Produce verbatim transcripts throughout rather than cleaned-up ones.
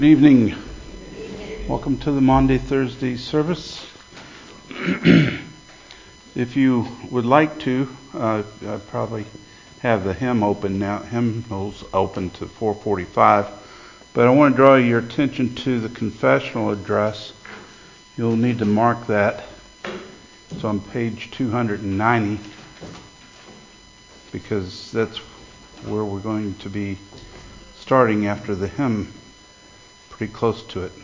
Good evening. Welcome to the Maundy Thursday service. If you would like to, uh, I probably have the hymn open now. Hymnals open to four forty-five, but I want to draw your attention to the confessional address. You'll need to mark that. It's on page two ninety because that's where we're going to be starting after the hymn. Pretty close to it.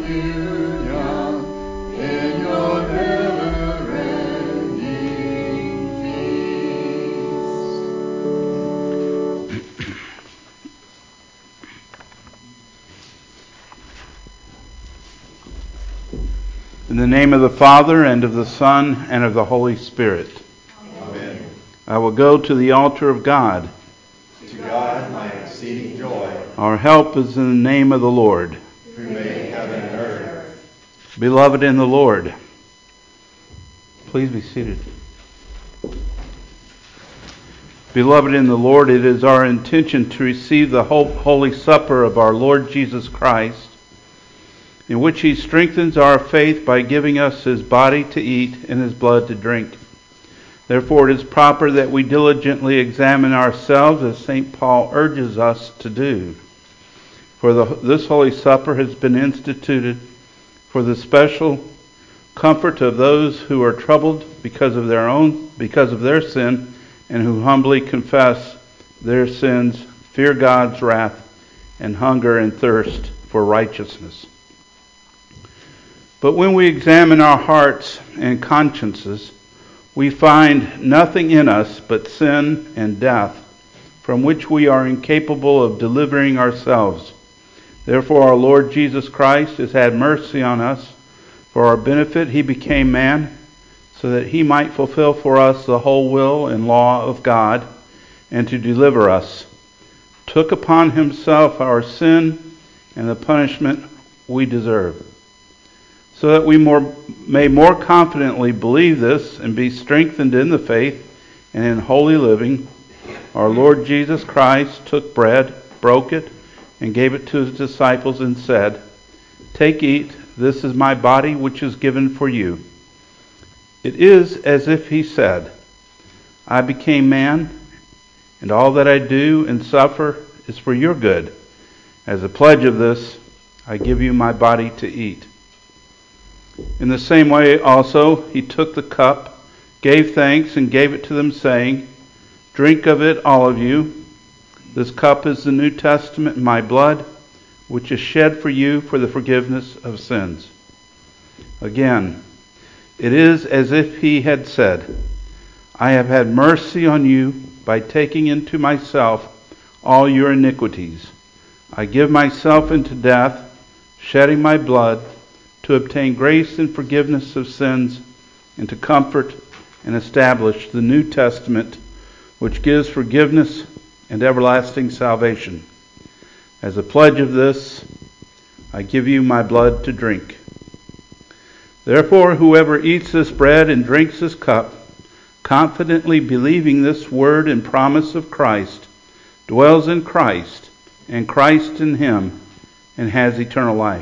in your never-ending feast. In the name of the Father, and of the Son, and of the Holy Spirit. Amen. I will go to the altar of God. To God my exceeding joy. Our help is in the name of the Lord, who made heaven and earth. Beloved in the Lord. Please be seated. Beloved in the Lord, it is our intention to receive the Holy Supper of our Lord Jesus Christ, in which He strengthens our faith by giving us His body to eat and His blood to drink. Therefore, it is proper that we diligently examine ourselves, as Saint Paul urges us to do. For the, this Holy Supper has been instituted for the special comfort of those who are troubled because of their own, because of their sin, and who humbly confess their sins, fear God's wrath, and hunger and thirst for righteousness. But when we examine our hearts and consciences, we find nothing in us but sin and death, from which we are incapable of delivering ourselves. Therefore our Lord Jesus Christ has had mercy on us. For our benefit He became man, so that He might fulfill for us the whole will and law of God, and to deliver us, took upon Himself our sin and the punishment we deserve, so that we more, may more confidently believe this and be strengthened in the faith and in holy living. Our Lord Jesus Christ took bread, broke it, and gave it to His disciples and said, "Take, eat, this is my body which is given for you." It is as if He said, "I became man, and all that I do and suffer is for your good. As a pledge of this, I give you my body to eat." In the same way also He took the cup, gave thanks, and gave it to them, saying, "Drink of it, all of you. This cup is the New Testament in my blood, which is shed for you for the forgiveness of sins." Again, it is as if He had said, "I have had mercy on you by taking into myself all your iniquities. I give myself into death, shedding my blood, to obtain grace and forgiveness of sins, and to comfort and establish the New Testament, which gives forgiveness and everlasting salvation. As a pledge of this, I give you my blood to drink. Therefore, whoever eats this bread and drinks this cup, confidently believing this word and promise of Christ, dwells in Christ, and Christ in him, and has eternal life.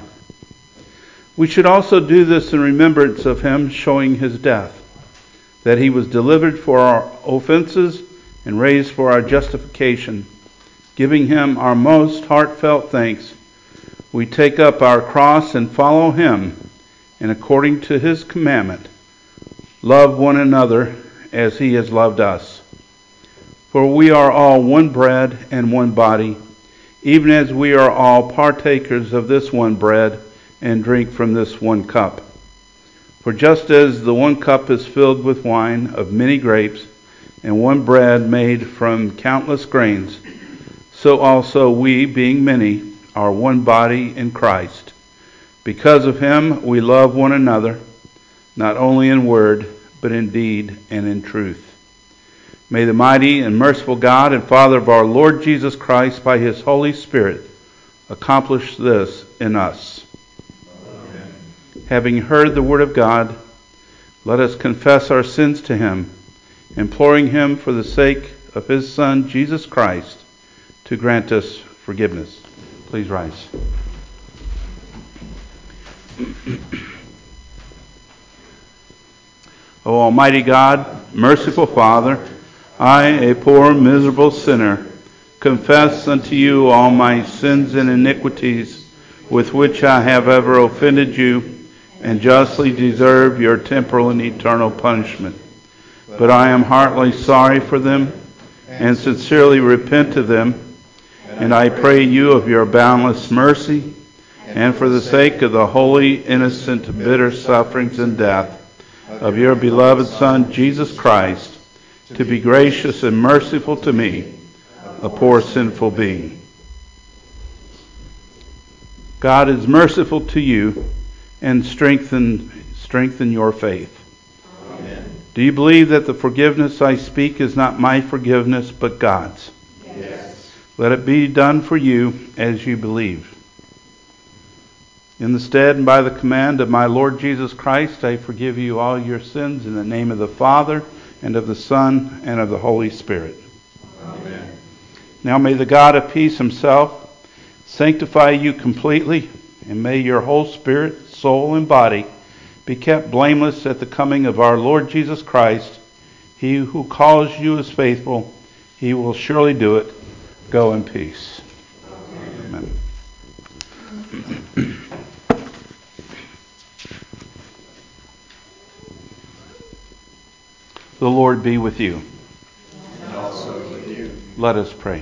We should also do this in remembrance of Him, showing His death, that He was delivered for our offenses and raised for our justification. Giving Him our most heartfelt thanks, we take up our cross and follow Him, and according to His commandment, love one another as He has loved us. For we are all one bread and one body, even as we are all partakers of this one bread and drink from this one cup. For just as the one cup is filled with wine of many grapes, and one bread made from countless grains, so also we, being many, are one body in Christ. Because of Him we love one another, not only in word, but in deed and in truth. May the mighty and merciful God and Father of our Lord Jesus Christ, by His Holy Spirit, accomplish this in us. Amen. Having heard the word of God, let us confess our sins to Him, imploring Him for the sake of His Son, Jesus Christ, to grant us forgiveness. Please rise. O Almighty God, merciful Father, I, a poor, miserable sinner, confess unto you all my sins and iniquities with which I have ever offended you, and justly deserve your temporal and eternal punishment. But I am heartily sorry for them, and sincerely repent of them, and I pray you of your boundless mercy, and for the sake of the holy, innocent, bitter sufferings and death of your beloved Son, Jesus Christ, to be gracious and merciful to me, a poor sinful being. God is merciful to you and strengthen, strengthen your faith. Amen. Do you believe that the forgiveness I speak is not my forgiveness, but God's? Yes. Let it be done for you as you believe. In the stead and by the command of my Lord Jesus Christ, I forgive you all your sins in the name of the Father, and of the Son, and of the Holy Spirit. Amen. Now may the God of peace himself sanctify you completely, and may your whole spirit, soul, and body be kept blameless at the coming of our Lord Jesus Christ. He who calls you is faithful. He will surely do it. Go in peace. Amen. The Lord be with you. And also with you. Let us pray.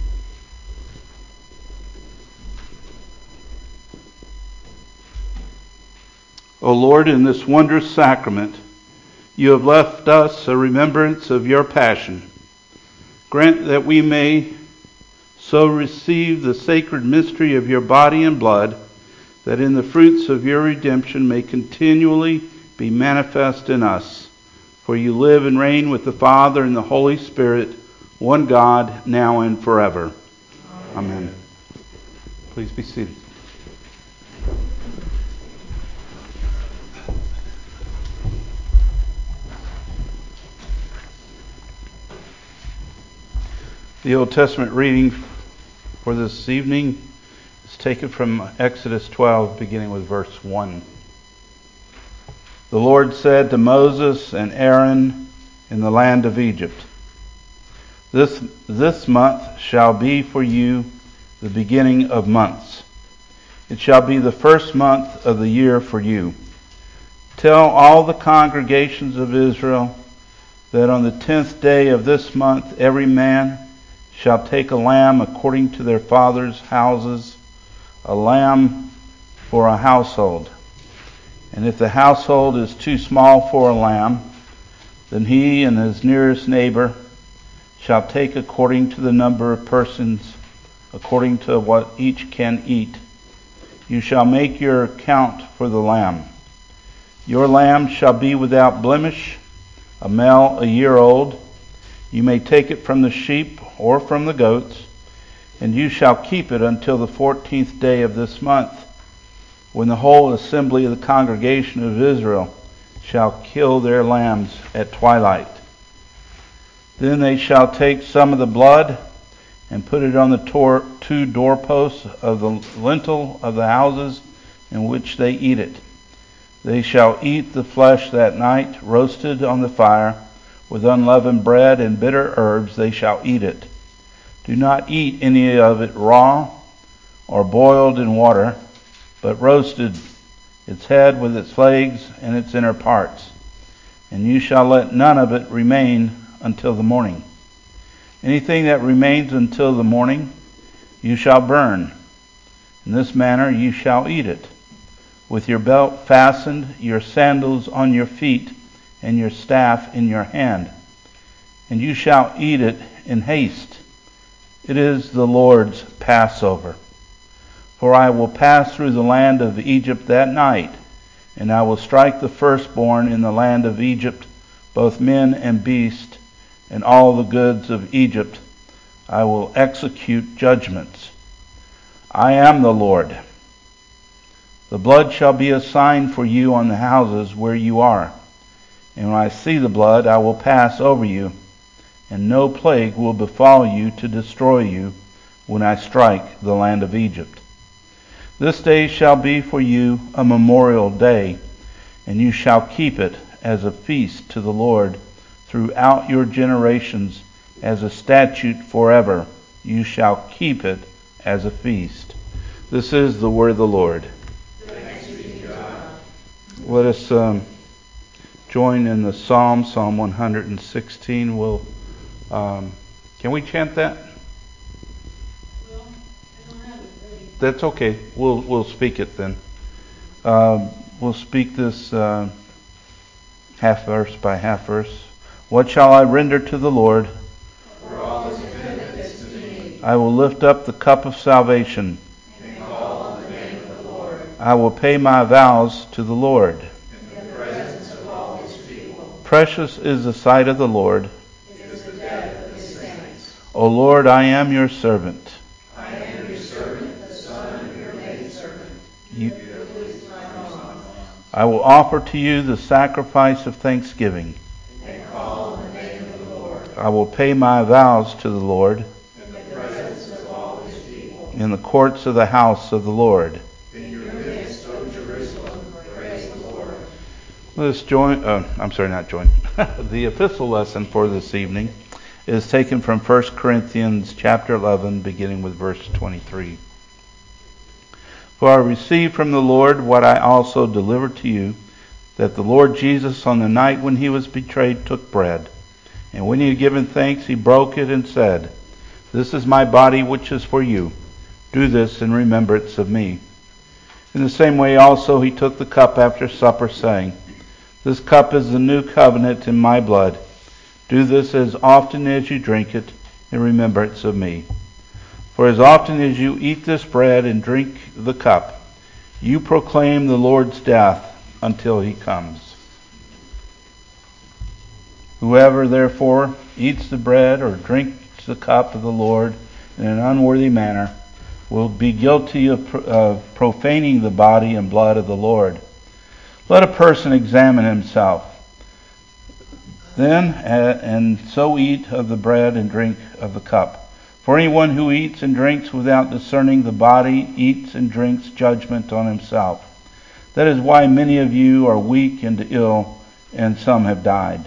O Lord, in this wondrous sacrament, you have left us a remembrance of your passion. Grant that we may so receive the sacred mystery of your body and blood, that in the fruits of your redemption may continually be manifest in us. For you live and reign with the Father and the Holy Spirit, one God, now and forever. Amen. Amen. Please be seated. The Old Testament reading for this evening is taken from Exodus twelve, beginning with verse one. The Lord said to Moses and Aaron in the land of Egypt, This, this month shall be for you the beginning of months. It shall be the first month of the year for you. Tell all the congregations of Israel that on the tenth day of this month every man shall take a lamb according to their fathers' houses, a lamb for a household. And if the household is too small for a lamb, then he and his nearest neighbor shall take according to the number of persons, according to what each can eat. You shall make your count for the lamb. Your lamb shall be without blemish, a male a year old. You may take it from the sheep or from the goats, and you shall keep it until the fourteenth day of this month, when the whole assembly of the congregation of Israel shall kill their lambs at twilight. Then they shall take some of the blood and put it on the tor- two doorposts of the lintel of the houses in which they eat it. They shall eat the flesh that night, roasted on the fire, with unleavened bread and bitter herbs they shall eat it. Do not eat any of it raw or boiled in water, but roasted, its head with its legs and its inner parts. And you shall let none of it remain until the morning. Anything that remains until the morning you shall burn. In this manner you shall eat it, with your belt fastened, your sandals on your feet, and your staff in your hand. And you shall eat it in haste. It is the Lord's Passover. For I will pass through the land of Egypt that night, and I will strike the firstborn in the land of Egypt, both men and beast, and all the goods of Egypt. I will execute judgments. I am the Lord. The blood shall be a sign for you on the houses where you are. And when I see the blood, I will pass over you, and no plague will befall you to destroy you when I strike the land of Egypt. This day shall be for you a memorial day, and you shall keep it as a feast to the Lord throughout your generations, as a statute forever. You shall keep it as a feast. This is the word of the Lord. Thanks be to God. Let us um, join in the psalm, Psalm one hundred sixteen. We'll, um, can we chant that? Well, I don't have it ready. that's okay. We'll we'll speak it then. Um, we'll speak this uh, half verse by half verse. What shall I render to the Lord? For all his benefits to me. I will lift up the cup of salvation. And call on the name of the Lord. I will pay my vows to the Lord. In the presence of all his people. Precious is the sight of the Lord. It is the death of his saints. O Lord, I am your servant. I am your servant, the son of your maidservant. You, Who is my own. I will offer to you the sacrifice of thanksgiving. And call on the name of the Lord. I will pay my vows to the Lord In the presence of all his people. in the courts of the house of the Lord. In your midst, O Jerusalem, praise the Lord. Let's join, uh, I'm sorry, not join. The epistle lesson for this evening is taken from First Corinthians chapter eleven, beginning with verse twenty-three. For I received from the Lord what I also delivered to you, that the Lord Jesus on the night when he was betrayed took bread. And when he had given thanks, he broke it and said, This is my body which is for you. Do this in remembrance of me. In the same way also he took the cup after supper, saying, This cup is the new covenant in my blood. Do this as often as you drink it in remembrance of me. For as often as you eat this bread and drink the cup, you proclaim the Lord's death until he comes. Whoever therefore eats the bread or drinks the cup of the Lord in an unworthy manner will be guilty of uh, profaning the body and blood of the Lord. Let a person examine himself, then uh, and so eat of the bread and drink of the cup. For anyone who eats and drinks without discerning the body eats and drinks judgment on himself. That is why many of you are weak and ill, and some have died.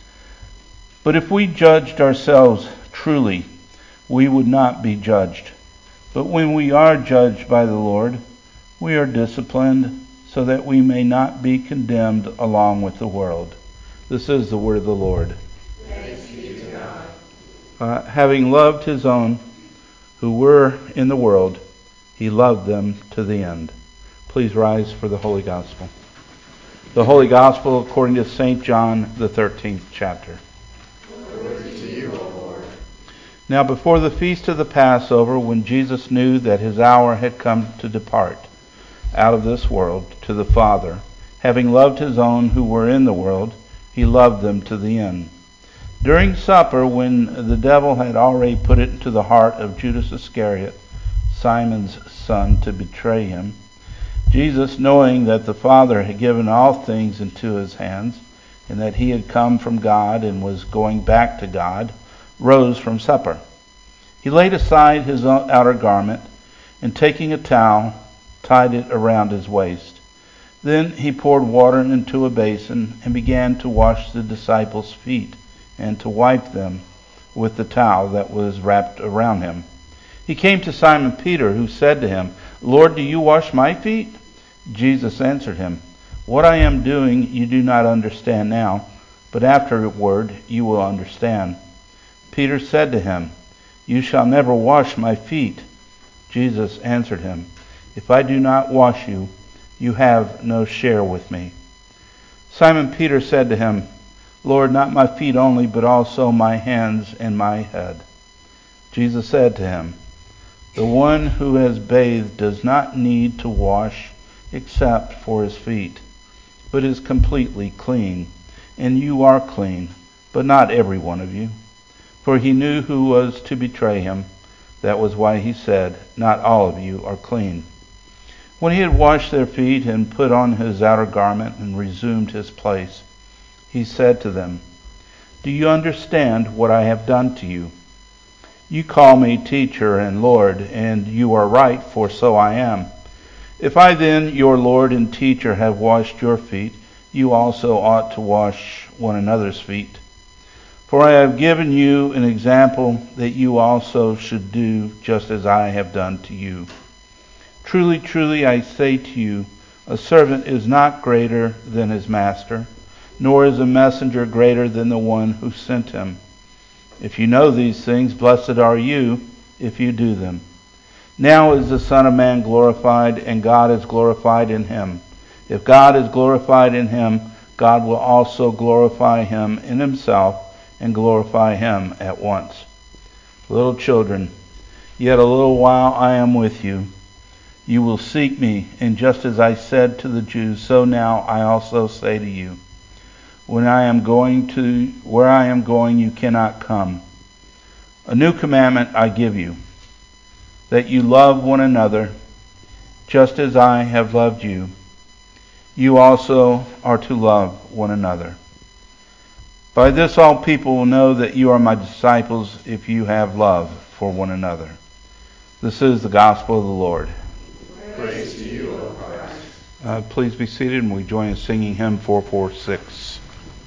But if we judged ourselves truly, we would not be judged. But when we are judged by the Lord, we are disciplined so that we may not be condemned along with the world. This is the word of the Lord. Thanks be to God. Uh, having loved his own who were in the world, he loved them to the end. Please rise for the Holy Gospel. The Holy Gospel according to Saint John, the thirteenth chapter. Glory to you, O Lord. Now before the feast of the Passover, when Jesus knew that his hour had come to depart out of this world to the Father, having loved his own who were in the world, he loved them to the end. During supper, when the devil had already put it into the heart of Judas Iscariot, Simon's son, to betray him, Jesus, knowing that the Father had given all things into his hands, and that he had come from God and was going back to God, rose from supper. He laid aside his outer garment, and taking a towel, tied it around his waist. Then he poured water into a basin and began to wash the disciples' feet and to wipe them with the towel that was wrapped around him. He came to Simon Peter, who said to him, Lord, do you wash my feet? Jesus answered him, What I am doing you do not understand now, but afterward you will understand. Peter said to him, You shall never wash my feet. Jesus answered him, If I do not wash you, you have no share with me. Simon Peter said to him, Lord, not my feet only, but also my hands and my head. Jesus said to him, The one who has bathed does not need to wash except for his feet, but is completely clean. And you are clean, but not every one of you. For he knew who was to betray him. That was why he said, Not all of you are clean. When he had washed their feet and put on his outer garment and resumed his place, he said to them, Do you understand what I have done to you? You call me teacher and Lord, and you are right, for so I am. If I then, your Lord and teacher, have washed your feet, you also ought to wash one another's feet. For I have given you an example that you also should do just as I have done to you. Truly, truly, I say to you, a servant is not greater than his master, nor is a messenger greater than the one who sent him. If you know these things, blessed are you if you do them. Now is the Son of Man glorified, and God is glorified in him. If God is glorified in him, God will also glorify him in himself and glorify him at once. Little children, yet a little while I am with you. You will seek me, and just as I said to the Jews, so now I also say to you. When I am going to where I am going, you cannot come. A new commandment I give you, that you love one another, just as I have loved you. You also are to love one another. By this all people will know that you are my disciples, if you have love for one another. This is the gospel of the Lord. Praise to you, O Christ. Uh, please be seated, and we join in singing hymn four forty-six.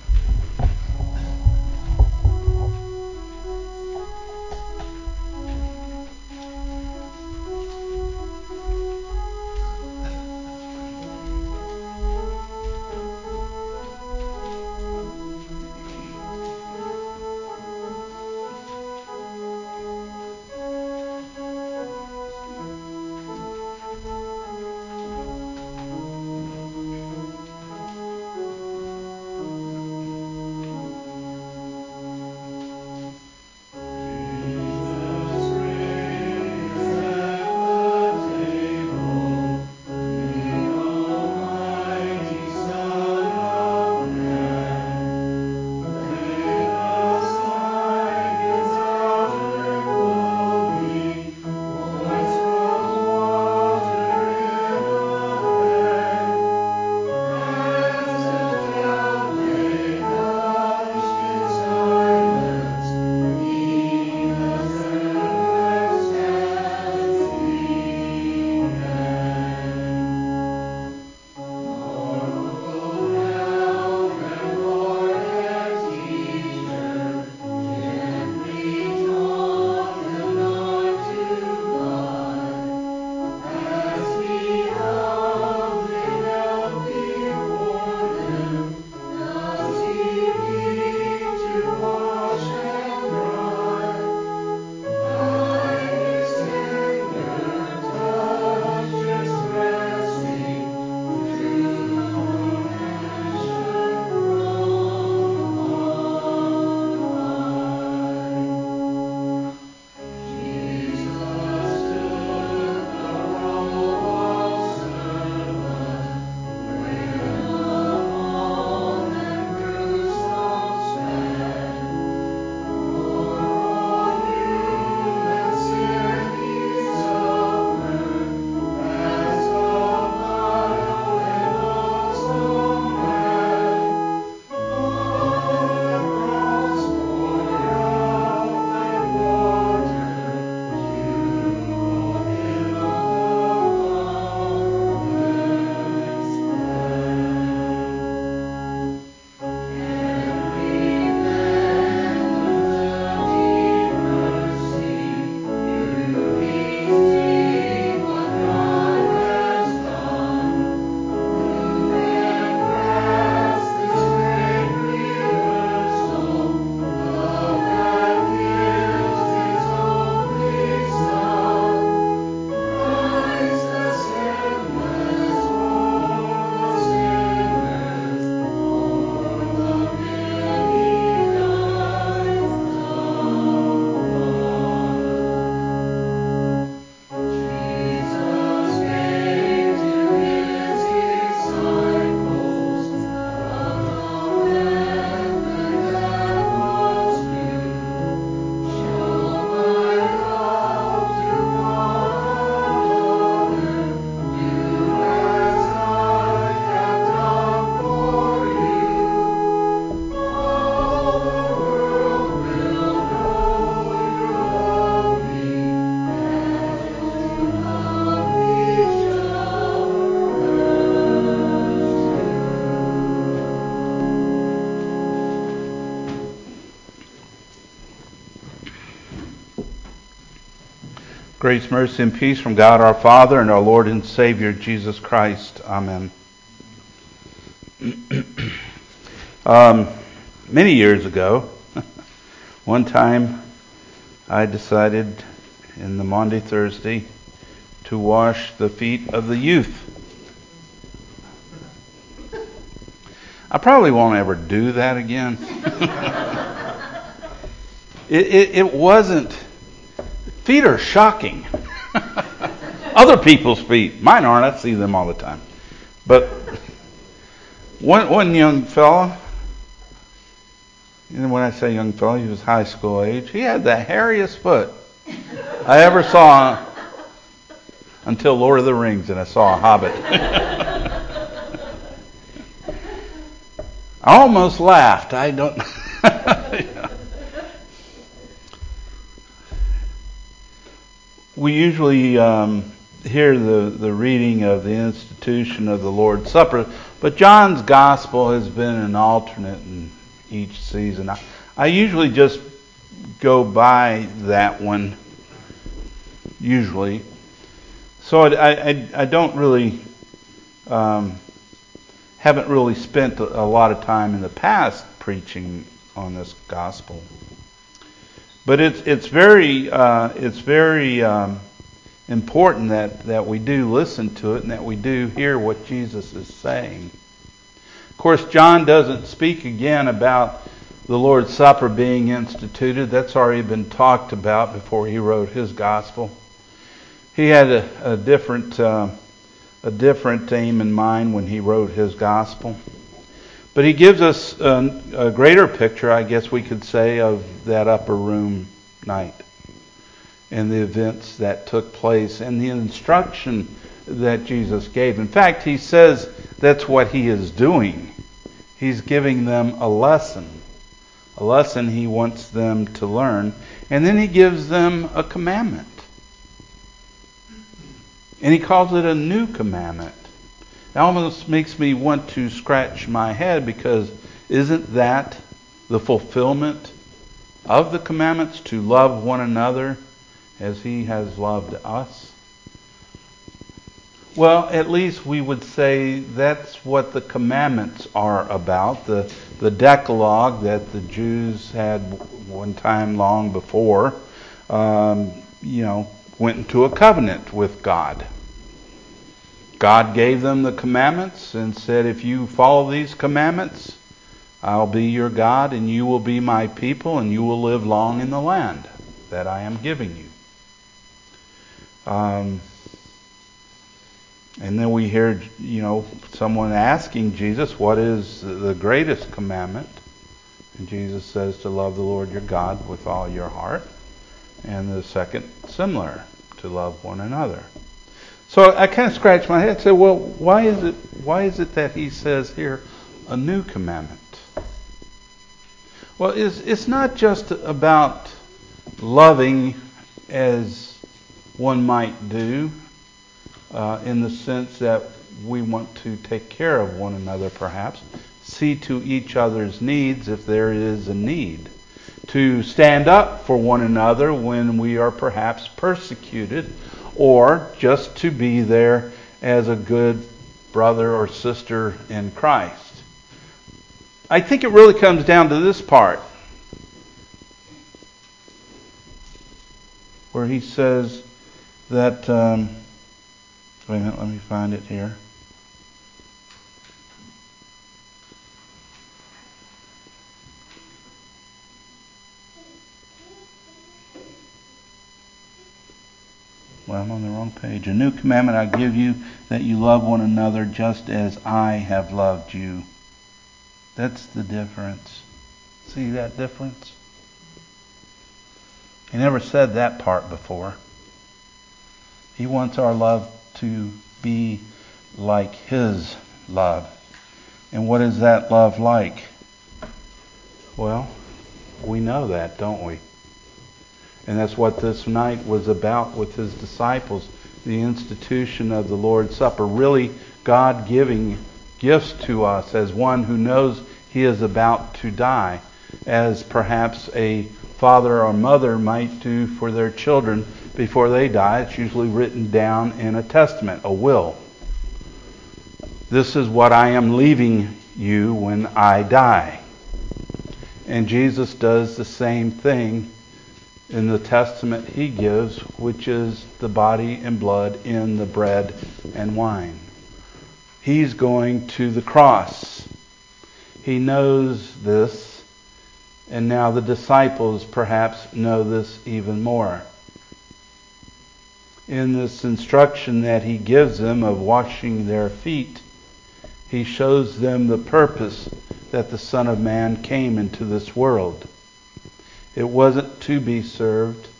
Grace, mercy, and peace from God our Father and our Lord and Savior Jesus Christ. Amen. um, many years ago, one time I decided in the Maundy Thursday to wash the feet of the youth. I probably won't ever do that again. it, it, it wasn't. Feet are shocking. Other people's feet. Mine aren't. I see them all the time. But one, one young fella, and when I say young fella, he was high school age. He had the hairiest foot I ever saw until Lord of the Rings, and I saw a hobbit. I almost laughed. I don't. We usually um, hear the, the reading of the institution of the Lord's Supper, but John's Gospel has been an alternate in each season. I, I usually just go by that one, usually. So I, I, I don't really, um, haven't really spent a lot of time in the past preaching on this Gospel. But it's it's very uh, it's very um, important that, that we do listen to it and that we do hear what Jesus is saying. Of course, John doesn't speak again about the Lord's Supper being instituted. That's already been talked about before he wrote his gospel. He had a, a different uh, a different aim in mind when he wrote his gospel. But he gives us a, a greater picture, I guess we could say, of that upper room night and the events that took place and the instruction that Jesus gave. In fact, he says that's what he is doing. He's giving them a lesson, a lesson he wants them to learn, and then he gives them a commandment. And he calls it a new commandment. It almost makes me want to scratch my head, because isn't that the fulfillment of the commandments, to love one another as he has loved us? Well, at least we would say that's what the commandments are about. The, the Decalogue that the Jews had one time long before, um, you know, went into a covenant with God. God gave them the commandments and said, if you follow these commandments, I'll be your God and you will be my people and you will live long in the land that I am giving you. Um, and then we hear, you know, someone asking Jesus, what is the greatest commandment? And Jesus says to love the Lord your God with all your heart. And the second, similar, to love one another. So I kind of scratched my head and said, well, why is it why is it that he says here a new commandment? Well, it's, it's not just about loving as one might do, uh, in the sense that we want to take care of one another perhaps, see to each other's needs if there is a need, to stand up for one another when we are perhaps persecuted, or just to be there as a good brother or sister in Christ. I think it really comes down to this part, where he says that, um, wait a minute, let me find it here. Well, I'm on the wrong page. A new commandment I give you, that you love one another just as I have loved you. That's the difference. See that difference? He never said that part before. He wants our love to be like his love. And what is that love like? Well, we know that, don't we? And that's what this night was about with his disciples. The institution of the Lord's Supper. Really God giving gifts to us as one who knows he is about to die. As perhaps a father or mother might do for their children before they die. It's usually written down in a testament, a will. This is what I am leaving you when I die. And Jesus does the same thing in the testament he gives, which is the body and blood in the bread and wine. He's going to the cross. He knows this, and now the disciples perhaps know this even more. In this instruction that he gives them of washing their feet, he shows them the purpose that the Son of Man came into this world. It wasn't to be served,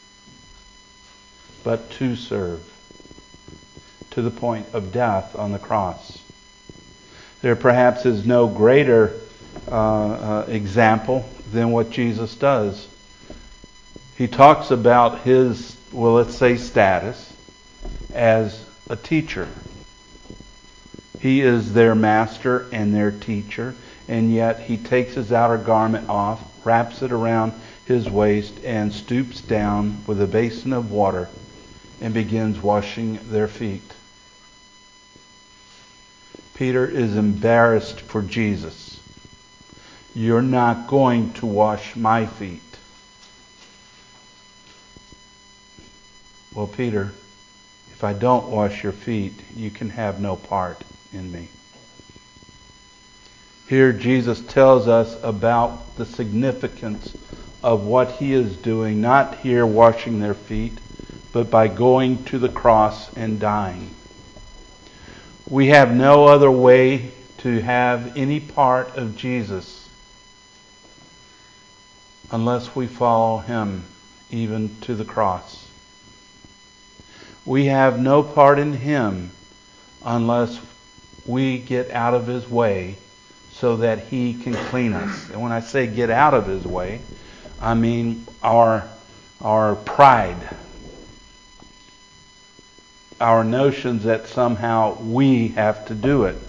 but to serve, to the point of death on the cross. There perhaps is no greater uh, uh, example than what Jesus does. He talks about his, well, let's say, status as a teacher. He is their master and their teacher, and yet he takes his outer garment off, wraps it around his waist, and stoops down with a basin of water and begins washing their feet. Peter is embarrassed for Jesus. You're not going to wash my feet. Well, Peter, if I don't wash your feet, you can have no part in me. Here Jesus tells us about the significance of what he is doing, not here washing their feet, but by going to the cross and dying. We have no other way to have any part of Jesus unless we follow him even to the cross. We have no part in him unless we get out of his way so that he can clean us. And when I say get out of his way, I mean our, our pride, our notions that somehow we have to do it.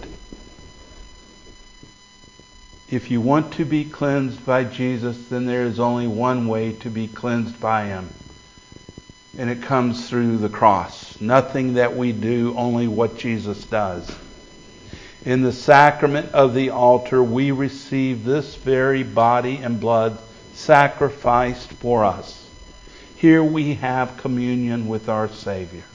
If you want to be cleansed by Jesus, then there is only one way to be cleansed by him. And it comes through the cross. Nothing that we do, only what Jesus does. In the sacrament of the altar, we receive this very body and blood sacrificed for us. Here we have communion with our Savior.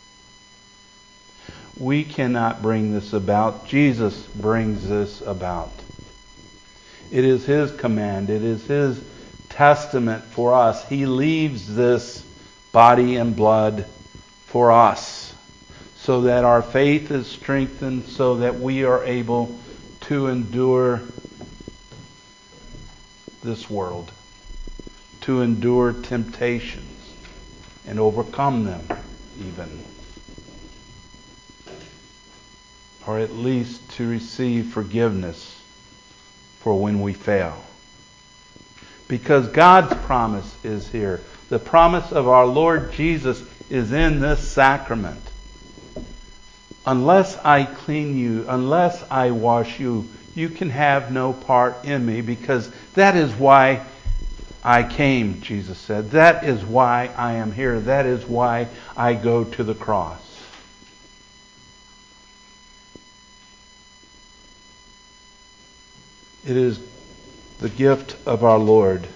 We cannot bring this about. Jesus brings this about. It is his command. It is his testament for us. He leaves this body and blood for us so that our faith is strengthened, so that we are able to endure this world, to endure temptations and overcome them even, or at least to receive forgiveness for when we fail. Because God's promise is here. The promise of our Lord Jesus is in this sacrament. Unless I clean you, unless I wash you, you can have no part in me, because that is why I came, Jesus said. That is why I am here. That is why I go to the cross. It is the gift of our Lord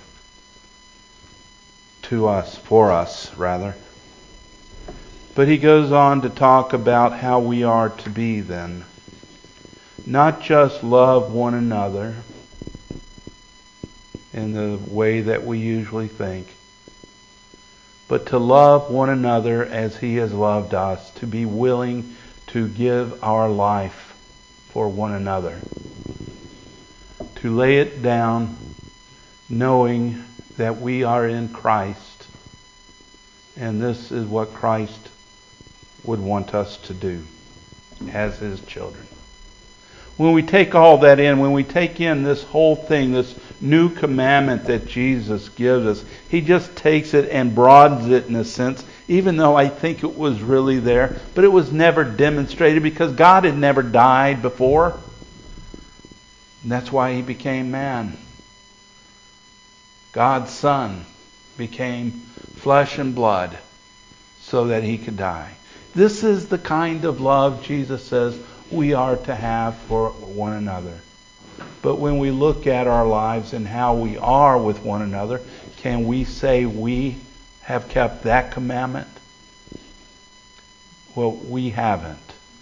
to us, for us, rather. But he goes on to talk about how we are to be then. Not just love one another in the way that we usually think, but to love one another as he has loved us, to be willing to give our life for one another. To lay it down knowing that we are in Christ, and this is what Christ would want us to do as his children. When we take all that in, when we take in this whole thing, this new commandment that Jesus gives us, he just takes it and broadens it in a sense, even though I think it was really there, but it was never demonstrated because God had never died before. And that's why he became man. God's Son became flesh and blood so that he could die. This is the kind of love Jesus says we are to have for one another. But when we look at our lives and how we are with one another, can we say we have kept that commandment? Well, we haven't.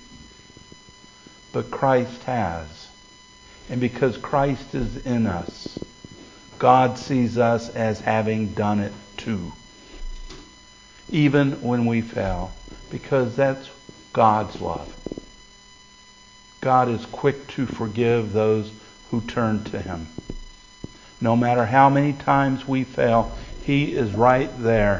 But Christ has. And because Christ is in us, God sees us as having done it too. Even when we fail. Because that's God's love. God is quick to forgive those who turn to Him. No matter how many times we fail, He is right there.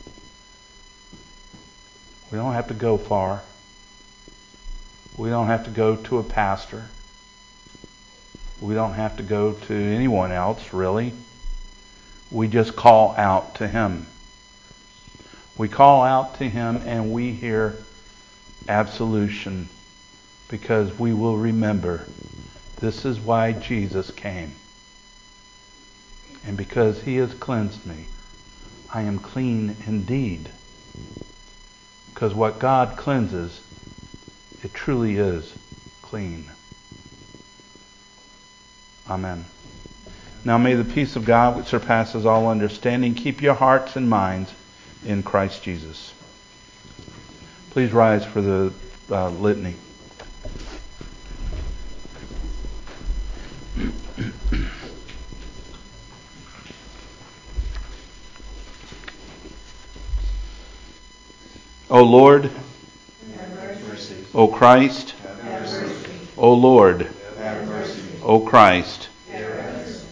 We don't have to go far. We don't have to go to a pastor. We don't have to go to anyone else, really. We just call out to Him. We call out to Him and we hear absolution, because we will remember this is why Jesus came. And because He has cleansed me, I am clean indeed. Because what God cleanses, it truly is clean. Amen. Now may the peace of God, which surpasses all understanding, keep your hearts and minds in Christ Jesus. Please rise for the uh, litany. O Lord, Have mercy. O Christ, Have mercy. O Lord, Have mercy. O Christ, Have mercy.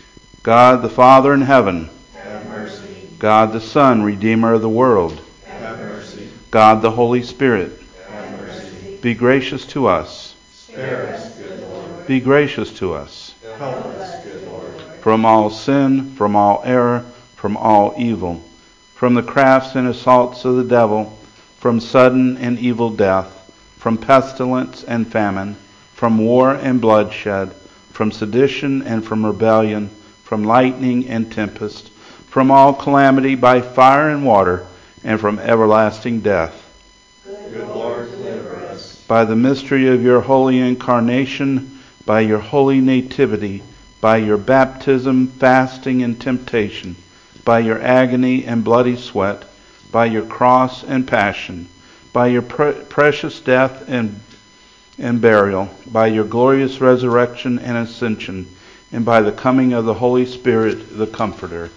God the Father in heaven, Have mercy. God the Son, Redeemer of the world, Have mercy. God the Holy Spirit, Have mercy. be gracious to us. Spare us, good Lord. Be gracious to us. Help us, good Lord. From all sin, from all error, from all evil, from the crafts and assaults of the devil, from sudden and evil death, from pestilence and famine, from war and bloodshed, from sedition and from rebellion, from lightning and tempest, from all calamity by fire and water, and from everlasting death. Good Lord, deliver us. By the mystery of your holy incarnation, by your holy nativity, by your baptism, fasting, and temptation, by your agony and bloody sweat, by your cross and passion, by your pre- precious death and, and burial, by your glorious resurrection and ascension, and by the coming of the Holy Spirit, the Comforter.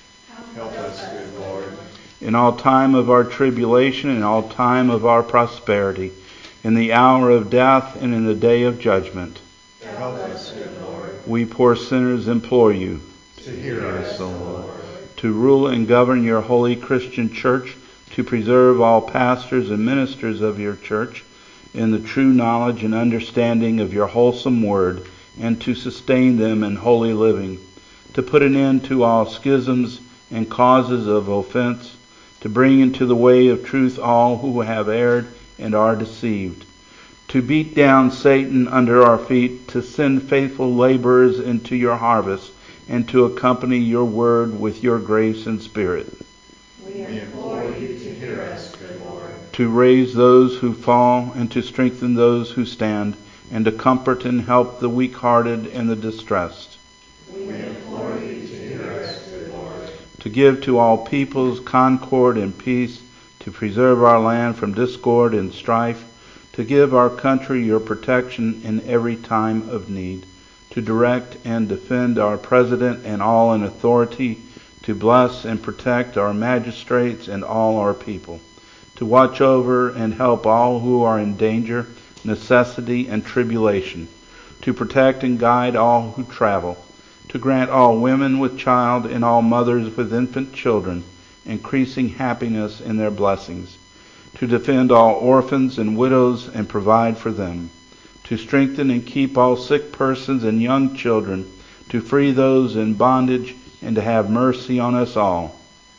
Help us, good Lord. In all time of our tribulation, in all time of our prosperity, in the hour of death and in the day of judgment, Help us, good Lord. we poor sinners implore you To hear us, O Lord. to rule and govern your holy Christian church, to preserve all pastors and ministers of your church in the true knowledge and understanding of your wholesome word, and to sustain them in holy living, to put an end to all schisms and causes of offense, to bring into the way of truth all who have erred and are deceived, to beat down Satan under our feet, to send faithful laborers into your harvest, and to accompany your word with your grace and spirit. We implore you to hear us, good Lord. To raise those who fall, and to strengthen those who stand, and to comfort and help the weak-hearted and the distressed. We implore you to hear us, good Lord. To give to all peoples concord and peace, to preserve our land from discord and strife, to give our country your protection in every time of need, to direct and defend our president and all in authority, to bless and protect our magistrates and all our people, to watch over and help all who are in danger, necessity, and tribulation, to protect and guide all who travel, to grant all women with child and all mothers with infant children increasing happiness in their blessings, to defend all orphans and widows and provide for them, to strengthen and keep all sick persons and young children, to free those in bondage, and to have mercy on us all.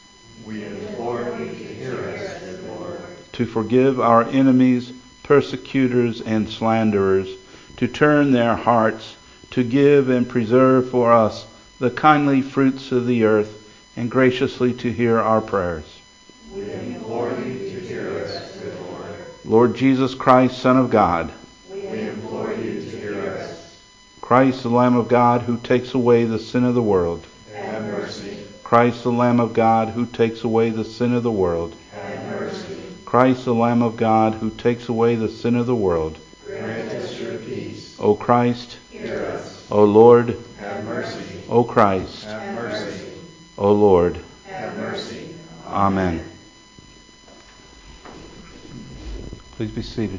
We implore you to hear us, good Lord. To forgive our enemies, persecutors, and slanderers, to turn their hearts, to give and preserve for us the kindly fruits of the earth, and graciously to hear our prayers. We implore you to hear us, good Lord. Lord Jesus Christ, Son of God, We implore you to hear us. Christ, the Lamb of God, who takes away the sin of the world. Have mercy. Christ, the Lamb of God, who takes away the sin of the world. Have mercy. Christ, the Lamb of God, who takes away the sin of the world. Grant us your peace. O Christ, Hear us. O Lord, Have mercy. O Christ, Have mercy. O Lord. Have mercy. Amen. Please be seated.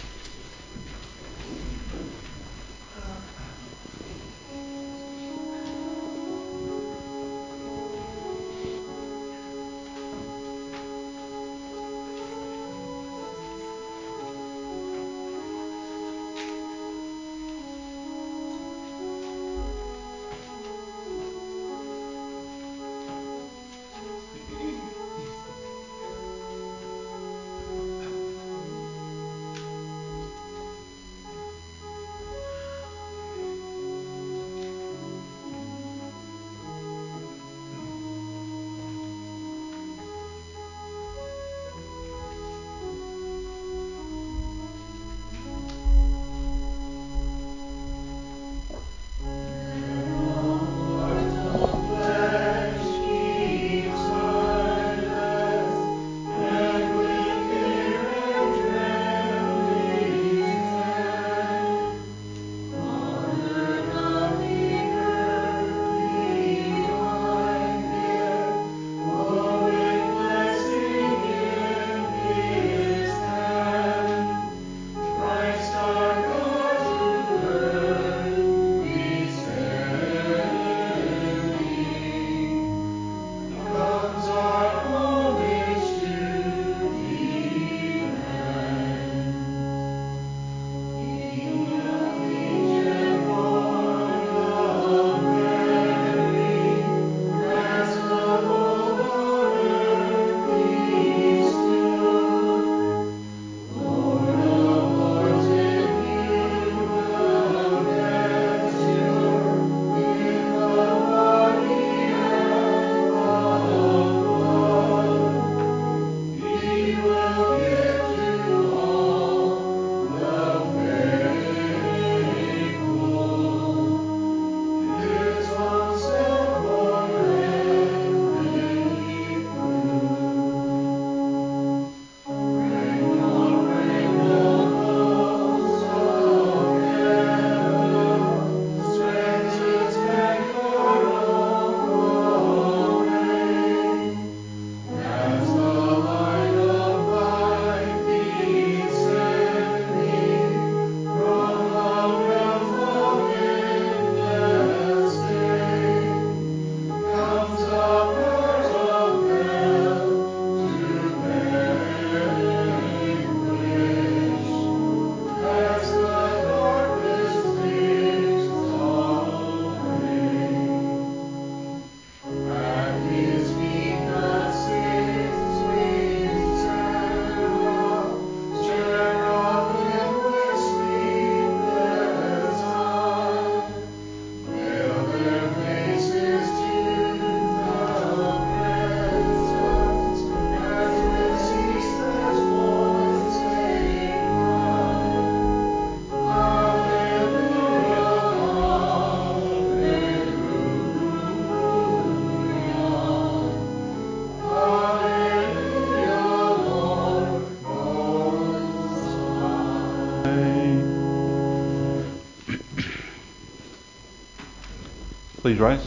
Please rise.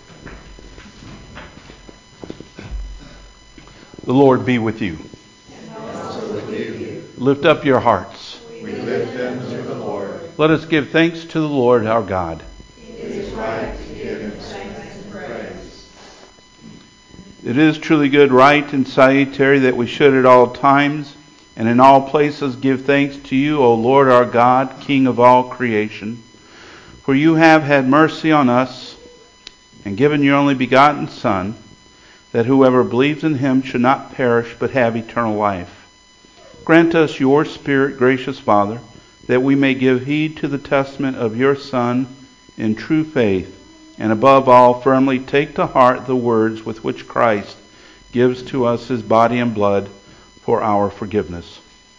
The Lord be with you. And also with you. Lift up your hearts. We lift them to the Lord. Let us give thanks to the Lord our God. It is right to give him thanks and praise. It is truly good, right, and salutary that we should at all times and in all places give thanks to you, O Lord our God, King of all creation. For you have had mercy on us and given your only begotten Son, that whoever believes in him should not perish but have eternal life. Grant us your Spirit, gracious Father, that we may give heed to the testament of your Son in true faith, and above all firmly take to heart the words with which Christ gives to us his body and blood for our forgiveness.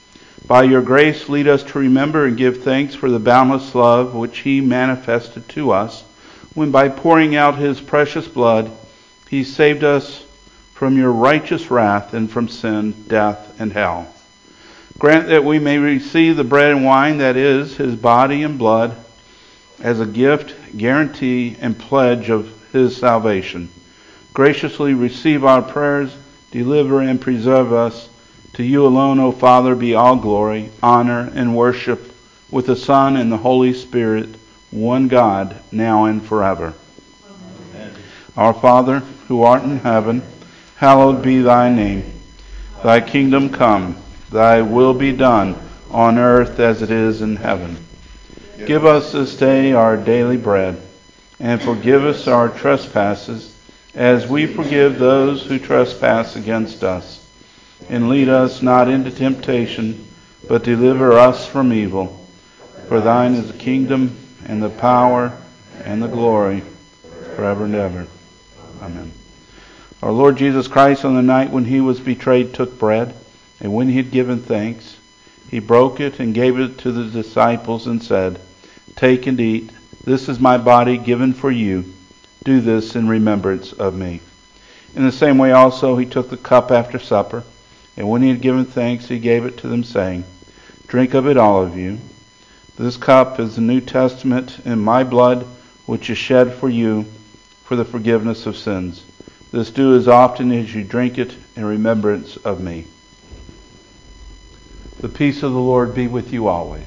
By your grace, lead us to remember and give thanks for the boundless love which he manifested to us, when by pouring out his precious blood, he saved us from your righteous wrath and from sin, death, and hell. Grant that we may receive the bread and wine that is his body and blood as a gift, guarantee, and pledge of his salvation. Graciously receive our prayers, deliver and preserve us. To you alone, O Father, be all glory, honor, and worship with the Son and the Holy Spirit, one God, now and forever. Amen. Our Father, who art in heaven, hallowed be thy name. Thy kingdom come, thy will be done, on earth as it is in heaven. Give us this day our daily bread, and forgive us our trespasses, as we forgive those who trespass against us. And lead us not into temptation, but deliver us from evil. For thine is the kingdom, and the power, and the glory, forever and ever. Amen. Our Lord Jesus Christ, on the night when he was betrayed, took bread, and when he had given thanks, he broke it and gave it to the disciples and said, Take and eat. This is my body given for you. Do this in remembrance of me. In the same way also he took the cup after supper, and when he had given thanks, he gave it to them, saying, Drink of it, all of you. This cup is the New Testament in my blood, which is shed for you for the forgiveness of sins. This do as often as you drink it in remembrance of me. The peace of the Lord be with you always.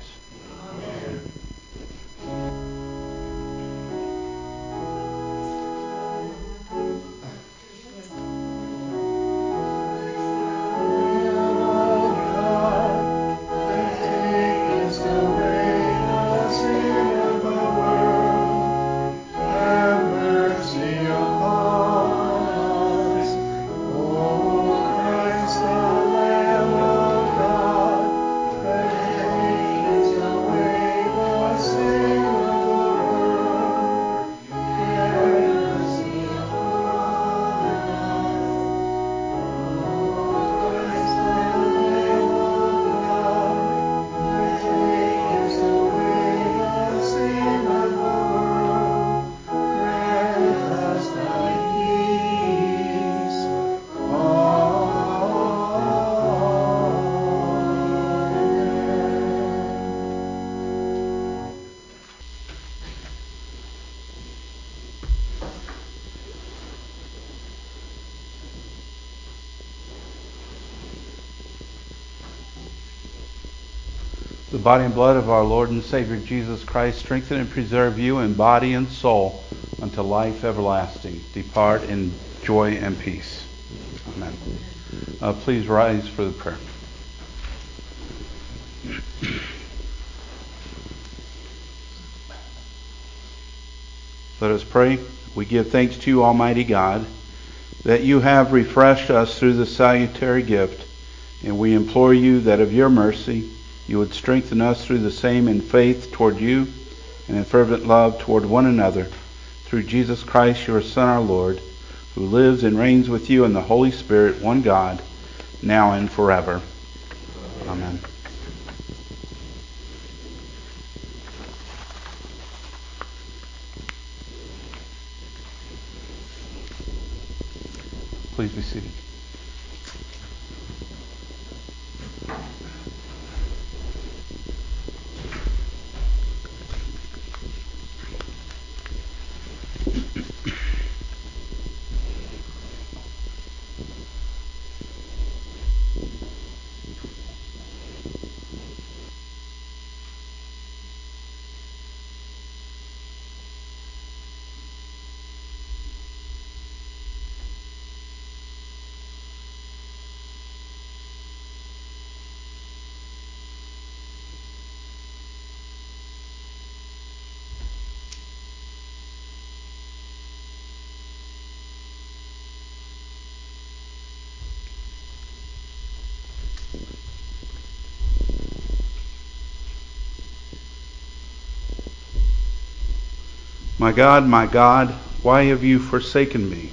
The body and blood of our Lord and Savior Jesus Christ strengthen and preserve you in body and soul unto life everlasting. Depart in joy and peace. Amen. Uh, please rise for the prayer. Let us pray. We give thanks to you, Almighty God, that you have refreshed us through the salutary gift, and we implore you that of your mercy you would strengthen us through the same in faith toward you and in fervent love toward one another, through Jesus Christ, your Son, our Lord, who lives and reigns with you in the Holy Spirit, one God, now and forever. Amen. Please be seated. My God, my God, why have you forsaken me?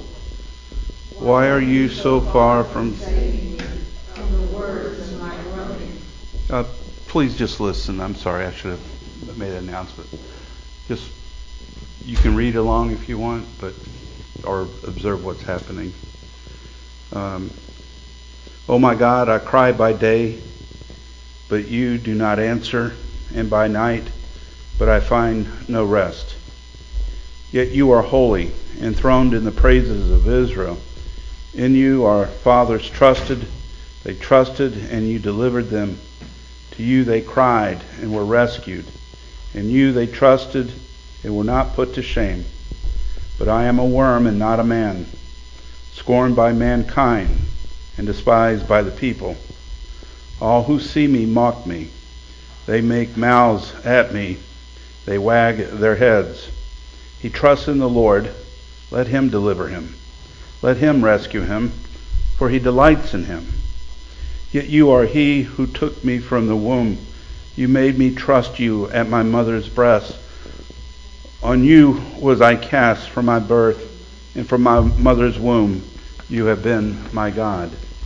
Why are you so far from... from the words of my groaning? Uh, please just listen. I'm sorry, I should have made an announcement. Just, you can read along if you want, but or observe what's happening. Um, oh my God, I cry by day, but you do not answer, and by night, but I find no rest. Yet you are holy, enthroned in the praises of Israel. In you our fathers trusted, they trusted, and you delivered them. To you they cried and were rescued. In you they trusted and were not put to shame. But I am a worm and not a man, scorned by mankind and despised by the people. All who see me mock me. They make mouths at me. They wag their heads. He trusts in the Lord. Let him deliver him. Let him rescue him, for he delights in him. Yet you are he who took me from the womb. You made me trust you at my mother's breast. On you was I cast from my birth, and from my mother's womb you have been my God.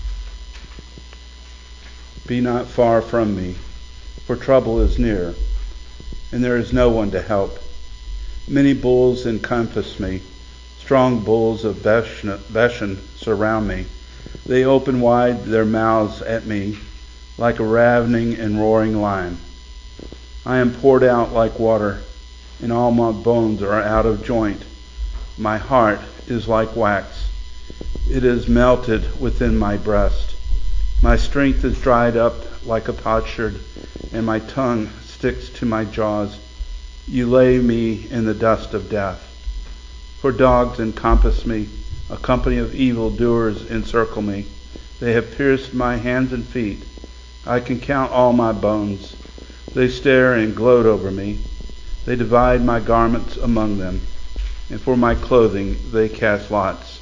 Be not far from me, for trouble is near, and there is no one to help. Many bulls encompass me. Strong bulls of Bashan surround me. They open wide their mouths at me, like a ravening and roaring lion. I am poured out like water, and all my bones are out of joint. My heart is like wax. It is melted within my breast. My strength is dried up like a potsherd, and my tongue sticks to my jaws. You lay me in the dust of death. For dogs encompass me, a company of evildoers encircle me. They have pierced my hands and feet. I can count all my bones. They stare and gloat over me. They divide my garments among them, and for my clothing they cast lots.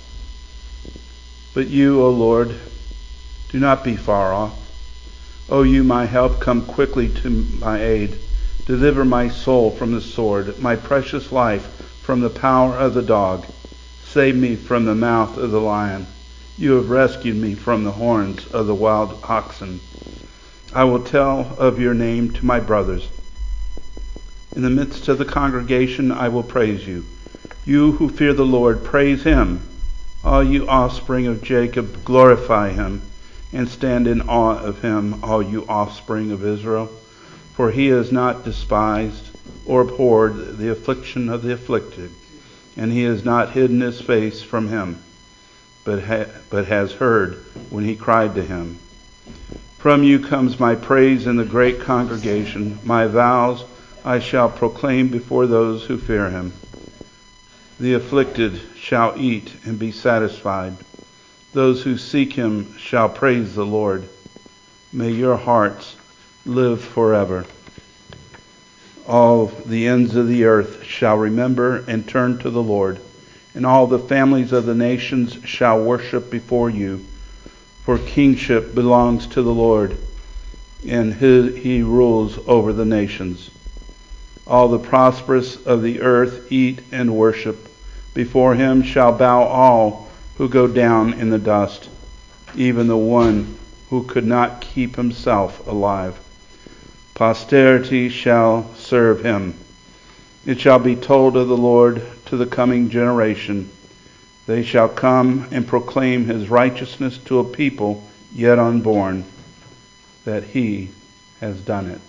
But you, O Lord, do not be far off. O you, my help, come quickly to my aid. Deliver my soul from the sword, my precious life from the power of the dog. Save me from the mouth of the lion. You have rescued me from the horns of the wild oxen. I will tell of your name to my brothers. In the midst of the congregation I will praise you. You who fear the Lord, praise him. All you offspring of Jacob, glorify him, and stand in awe of him, all you offspring of Israel. For he has not despised or abhorred the affliction of the afflicted, and he has not hidden his face from him, but ha- but has heard when he cried to him. From you comes my praise in the great congregation. My vows I shall proclaim before those who fear him. The afflicted shall eat and be satisfied. Those who seek him shall praise the Lord. May your hearts live forever. All the ends of the earth shall remember and turn to the Lord, and all the families of the nations shall worship before you. For kingship belongs to the Lord, and he, he rules over the nations. All the prosperous of the earth eat and worship. Before him shall bow all who go down in the dust, even the one who could not keep himself alive. Posterity shall serve him. It shall be told of the Lord to the coming generation. They shall come and proclaim his righteousness to a people yet unborn, that he has done it.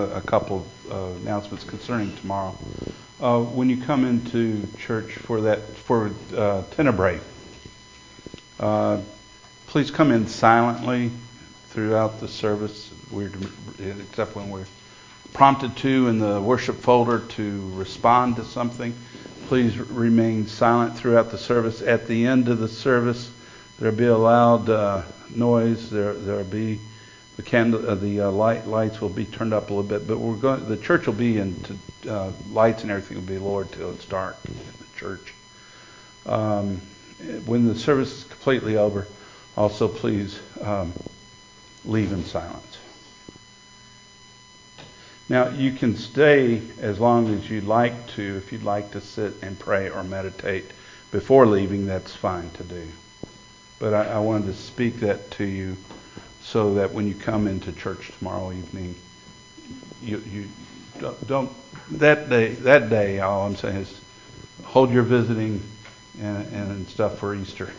a, a couple of uh, announcements concerning tomorrow. Uh, when you come into church for that for uh, Tenebrae, uh, please come in silently throughout the service. We're, except when we're prompted to in the worship folder to respond to something. Please remain silent throughout the service. At the end of the service, there'll be a loud uh, noise. There, there'll be the candle, uh, the uh, light lights will be turned up a little bit. But we're going. The church will be in to, uh, lights and everything will be lowered till it's dark in the church. Um, when the service is completely over, also please um, leave in silence. Now, you can stay as long as you'd like to. If you'd like to sit and pray or meditate before leaving, that's fine to do. But I, I wanted to speak that to you so that when you come into church tomorrow evening, you, you don't, don't that day, that day, all I'm saying is hold your visiting and, and stuff for Easter.